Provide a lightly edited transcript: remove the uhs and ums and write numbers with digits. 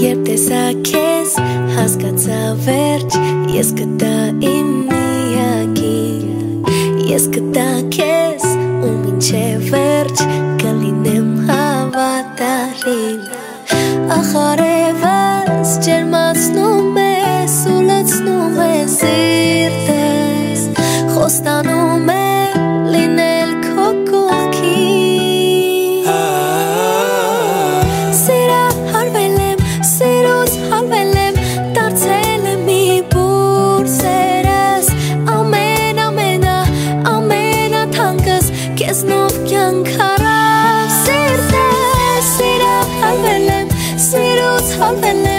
Երբ տեսա քեզ հասկացա վերջ Ես կտա իմ միակին Ես կտա քեզ ու մինչև վերջ Կլինեմ հավատարիմ Ախարևս ջերմացնում ես ու լցնում ես սիրտս Խոստանում եմ լինել քո կողքին Սիրահարվել եմ, սիրուց հարվել եմ Դարձել եմ մի բուր սերս Ամենաթանկս Քեզնով կյանք առավ սիրտս Սիրահարվել եմ, սիրուց հարվել եմ